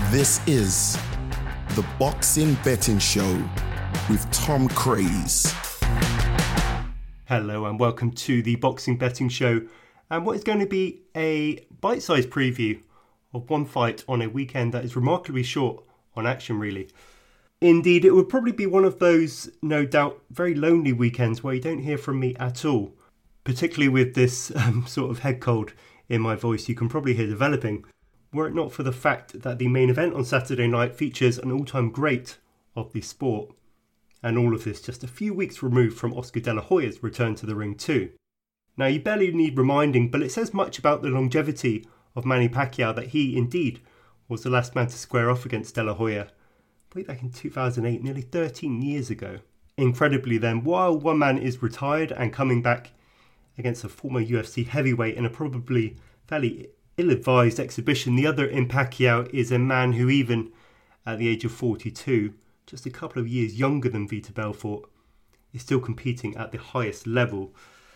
This is the Boxing Betting Show with Tom Craze. Hello and welcome to the Boxing Betting Show, and what is going to be a bite-sized preview of one fight on a weekend that is remarkably short on action, really. Indeed, it would probably be one of those, no doubt, very lonely weekends where you don't hear from me at all, particularly with this sort of head cold in my voice you can probably hear developing, were it not for the fact that the main event on Saturday night features an all-time great of the sport. And all of this just a few weeks removed from Oscar De La Hoya's return to the ring too. Now, you barely need reminding, but it says much about the longevity of Manny Pacquiao that he indeed was the last man to square off against De La Hoya way back in 2008, nearly 13 years ago. Incredibly then, while one man is retired and coming back against a former UFC heavyweight in a probably fairly ill-advised exhibition, the other in Pacquiao is a man who, even at the age of 42, just a couple of years younger than Vitor Belfort, is still competing at the highest level.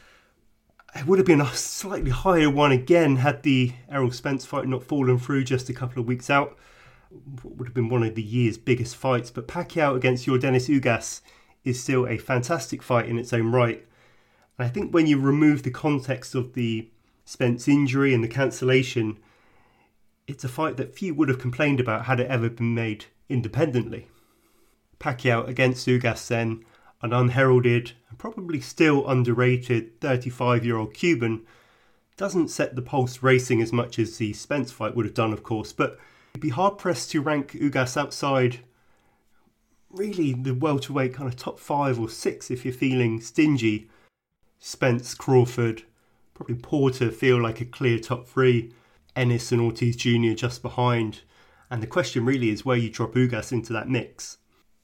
It would have been a slightly higher one again had the Errol Spence fight not fallen through just a couple of weeks out. What would have been one of the year's biggest fights, but Pacquiao against Yordenis Ugas is still a fantastic fight in its own right. And I think when you remove the context of the Spence injury and the cancellation, it's a fight that few would have complained about had it ever been made independently. Pacquiao against Ugas then, an unheralded and probably still underrated 35-year-old Cuban, doesn't set the pulse racing as much as the Spence fight would have done, of course, but you'd be hard-pressed to rank Ugas outside really the welterweight kind of top 5 or 6 if you're feeling stingy. Spence, Crawford, probably Porter feel like a clear top 3, Ennis and Ortiz Jr. just behind, and the question really is where you drop Ugas into that mix.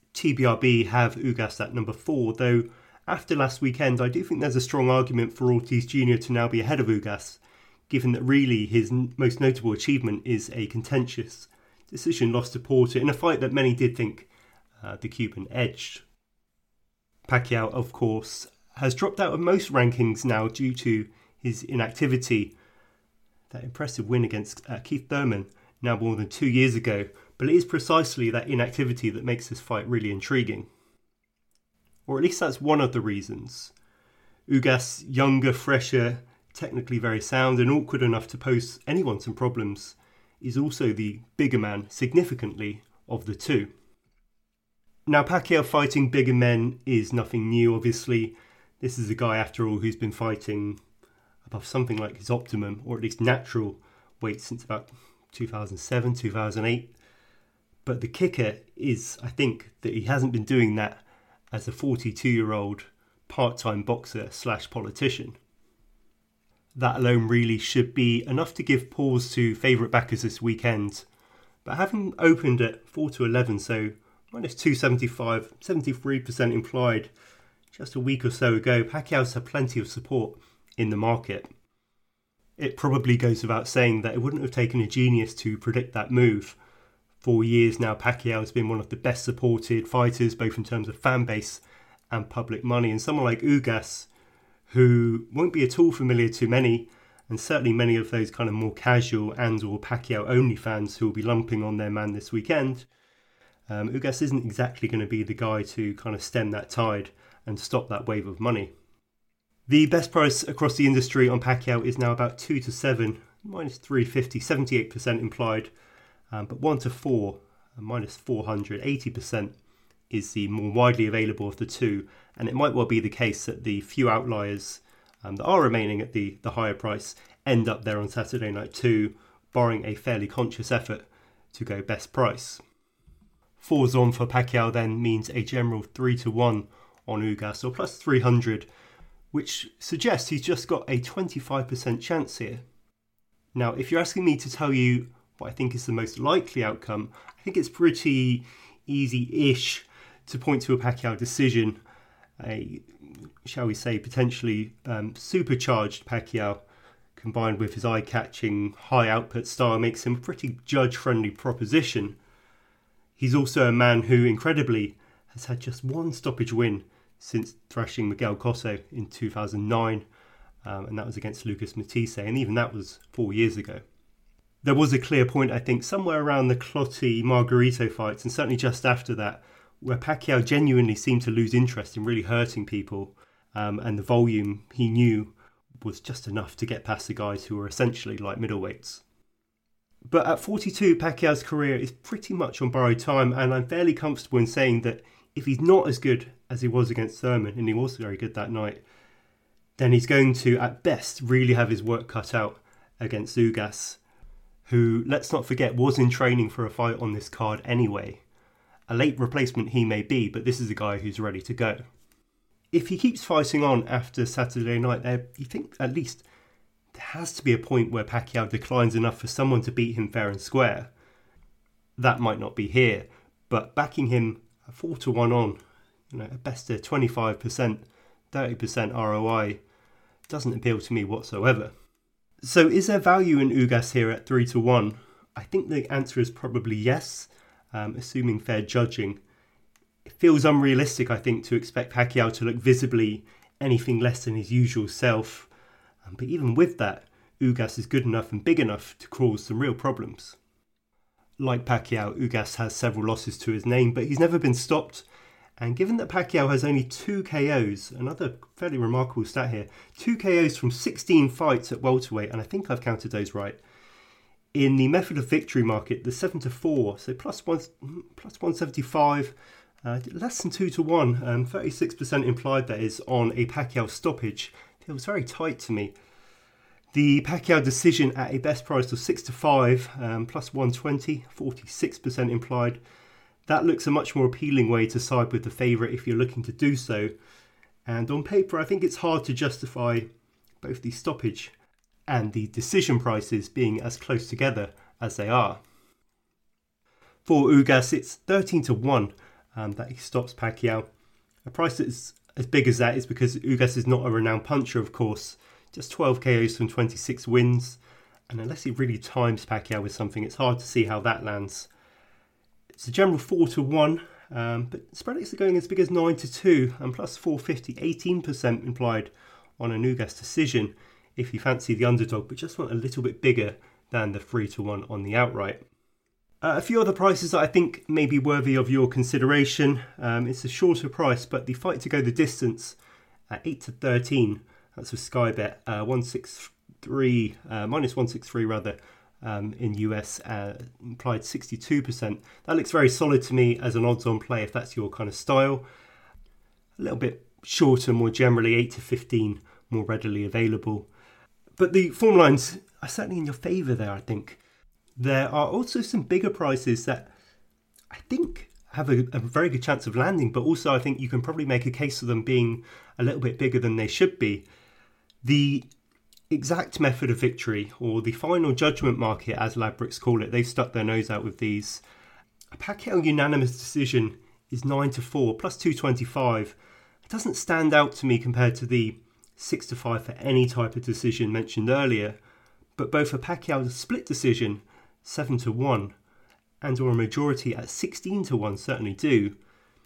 TBRB have Ugas at number 4, though after last weekend I do think there's a strong argument for Ortiz Jr. to now be ahead of Ugas, given that really his most notable achievement is a contentious decision loss to Porter in a fight that many did think the Cuban edged. Pacquiao, of course, has dropped out of most rankings now due to his inactivity. That impressive win against Keith Thurman now more than 2 years ago, but it is precisely that inactivity that makes this fight really intriguing. Or at least that's one of the reasons. Ugas, younger, fresher, technically very sound and awkward enough to pose anyone some problems, is also the bigger man significantly of the two. Now, Pacquiao fighting bigger men is nothing new, obviously. This is a guy, after all, who's been fighting above something like his optimum, or at least natural, weight since about 2007, 2008. But the kicker is, I think, that he hasn't been doing that as a 42-year-old part-time boxer / politician. That alone really should be enough to give pause to favourite backers this weekend. But having opened at 4-11, so minus 275, 73% implied, just a week or so ago, Pacquiao's had plenty of support in the market. It probably goes without saying that it wouldn't have taken a genius to predict that move. For years now, Pacquiao has been one of the best supported fighters, both in terms of fan base and public money. And someone like Ugas, who won't be at all familiar to many, and certainly many of those kind of more casual and or Pacquiao only fans who will be lumping on their man this weekend, Ugas isn't exactly going to be the guy to kind of stem that tide and stop that wave of money. The best price across the industry on Pacquiao is now about 2-7, minus 350, 78% implied. But 1-4, minus 400, 80% is the more widely available of the two. And it might well be the case that the few outliers that are remaining at the higher price end up there on Saturday night too, barring a fairly conscious effort to go best price. 4's on for Pacquiao then means a general 3-1 on Ugas, or plus 300, which suggests he's just got a 25% chance here. Now, if you're asking me to tell you what I think is the most likely outcome, I think it's pretty easy-ish to point to a Pacquiao decision, a, shall we say, potentially supercharged Pacquiao, combined with his eye-catching, high-output style, makes him a pretty judge-friendly proposition. He's also a man who, incredibly, has had just one stoppage win since thrashing Miguel Cotto in 2009, and that was against Lucas Matisse, and even that was 4 years ago. There was a clear point, I think, somewhere around the Clottey Margarito fights, and certainly just after that, where Pacquiao genuinely seemed to lose interest in really hurting people, and the volume he knew was just enough to get past the guys who were essentially like middleweights. But at 42, Pacquiao's career is pretty much on borrowed time, and I'm fairly comfortable in saying that if he's not as good as he was against Thurman, and he was very good that night, then he's going to, at best, really have his work cut out against Ugas, who, let's not forget, was in training for a fight on this card anyway. A late replacement he may be, but this is a guy who's ready to go. If he keeps fighting on after Saturday night, you think at least there has to be a point where Pacquiao declines enough for someone to beat him fair and square. That might not be here, but backing him 4-1 on, at best a 25%, 30% ROI, doesn't appeal to me whatsoever. So is there value in Ugas here at 3-1? I think the answer is probably yes, assuming fair judging. It feels unrealistic, I think, to expect Pacquiao to look visibly anything less than his usual self. But even with that, Ugas is good enough and big enough to cause some real problems. Like Pacquiao, Ugas has several losses to his name, but he's never been stopped. And given that Pacquiao has only 2 KOs, another fairly remarkable stat here, 2 KOs from 16 fights at welterweight, and I think I've counted those right. In the method of victory market, the 7-4, so plus 175, less than 2-1, 36% implied that is on a Pacquiao stoppage. Feels very tight to me. The Pacquiao decision at a best price of 6-5, plus 120, 46% implied. That looks a much more appealing way to side with the favourite if you're looking to do so. And on paper, I think it's hard to justify both the stoppage and the decision prices being as close together as they are. For Ugas, it's 13-1 that he stops Pacquiao. A price that's as big as that is because Ugas is not a renowned puncher, of course. Just 12 KOs from 26 wins. And unless he really times Pacquiao with something, it's hard to see how that lands. It's a general 4-1, but spreads are going as big as 9-2 and plus 450, 18% implied on an Ugas decision if you fancy the underdog, but just want a little bit bigger than the 3-1 on the outright. A few other prices that I think may be worthy of your consideration. It's a shorter price, but the fight to go the distance at 8-13, that's with Sky Bet, 163, minus 163 rather, in US, implied 62%. That looks very solid to me as an odds-on play if that's your kind of style. A little bit shorter, more generally, 8-15, more readily available. But the form lines are certainly in your favour there, I think. There are also some bigger prices that I think have a very good chance of landing, but also I think you can probably make a case of them being a little bit bigger than they should be. The exact method of victory, or the final judgment market as Ladbrokes call it, they've stuck their nose out with these. A Pacquiao unanimous decision is 9-4, plus 225. It doesn't stand out to me compared to the 6-5 for any type of decision mentioned earlier, but both a Pacquiao split decision, 7-1, and or a majority at 16-1 certainly do.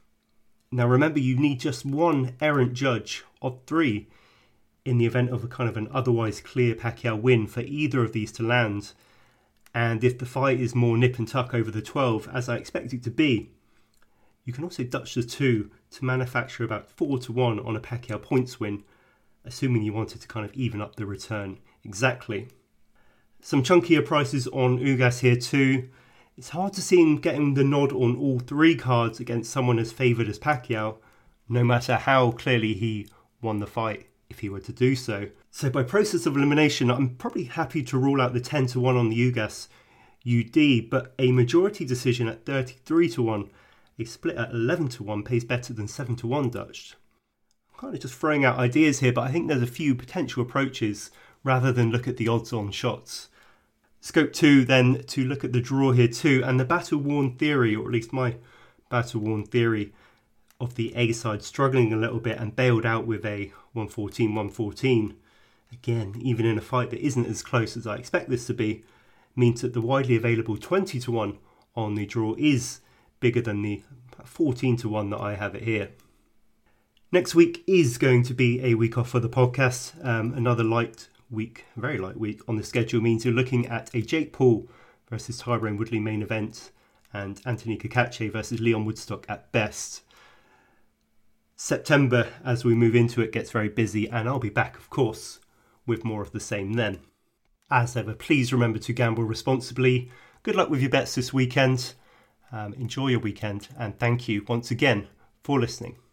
Now remember, you need just one errant judge of 3 in the event of a kind of an otherwise clear Pacquiao win for either of these to land. And if the fight is more nip and tuck over the 12, as I expect it to be, you can also Dutch the 2 to manufacture about 4-1 on a Pacquiao points win, assuming you wanted to kind of even up the return exactly. Some chunkier prices on Ugas here too. It's hard to see him getting the nod on all 3 cards against someone as favoured as Pacquiao, no matter how clearly he won the fight if he were to do so. So by process of elimination, I'm probably happy to rule out the 10-1 on the Ugas UD, but a majority decision at 33-1, a split at 11-1 pays better than 7-1 Dutch. I'm kind of just throwing out ideas here, but I think there's a few potential approaches rather than look at the odds-on shots. Scope 2 then to look at the draw here too, and the battle-worn theory, or at least my battle-worn theory, of the A side struggling a little bit and bailed out with a 114-114. Again, even in a fight that isn't as close as I expect this to be, means that the widely available 20-1 on the draw is bigger than the 14-1 that I have it here. Next week is going to be a week off for the podcast, another light week, very light week on the schedule means you're looking at a Jake Paul versus Tyrone Woodley main event and Anthony Cacace versus Leon Woodstock at best. September, as we move into it, gets very busy, and I'll be back, of course, with more of the same then. As ever, please remember to gamble responsibly. Good luck with your bets this weekend. Enjoy your weekend, and thank you once again for listening.